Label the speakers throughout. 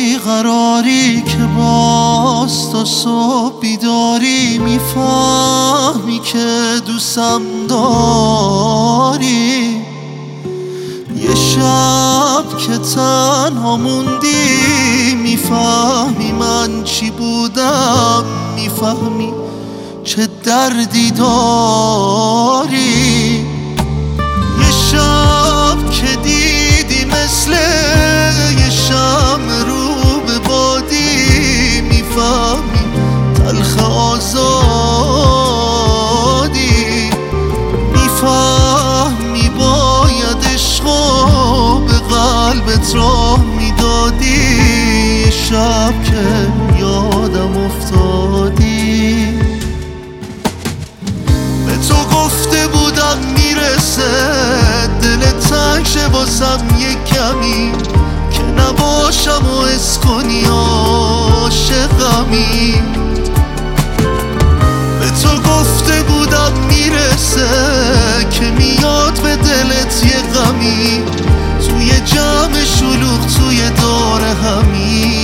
Speaker 1: بیقراری که باز تا صبح بیداری، میفهمی که دوستم داری. یه شب که تنها موندی، میفهمی من چی بودم، میفهمی چه دردی داری. یه شب که دیدی مثل یه شمع رو به بادی، میفهمی تلخ آزادی. میفهمی باید عشقو به قلبت راه میدادی. یه شب که یادم افتادی، به تو گفته بودم میرسه دلت تنگ شه واسم یه کمی، که نباشم و حس کنی عاشقمی. به تو گفته بودم میرسه که میاد به دلت یه غمی، توی جمع شلوغ توی دور همی.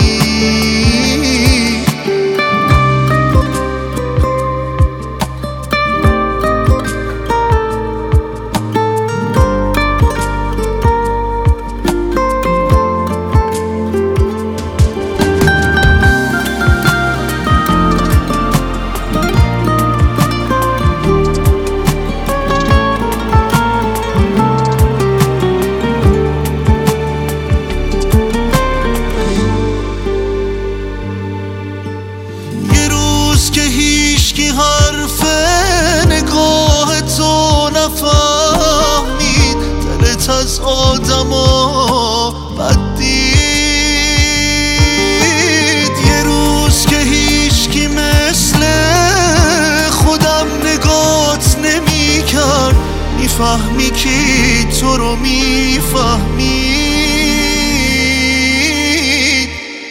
Speaker 1: حرف نگاه تو نفهمید، دلت از آدما بد دید. یه روز که هیچکی مثل خودم نگات نمی کرد، میفهمی کی تو رو میفهمید.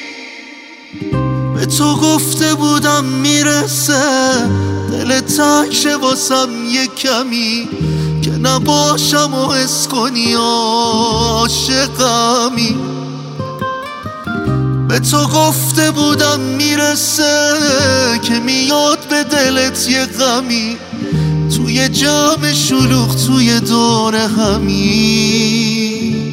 Speaker 1: به تو گفته بودم میرسه دلت تنگ شه واسم یه کمی، که نباشم و حس کنی عاشقمی. به تو گفته بودم میرسه که میاد به دلت یه غمی، توی جمع شلوغ توی دور همی.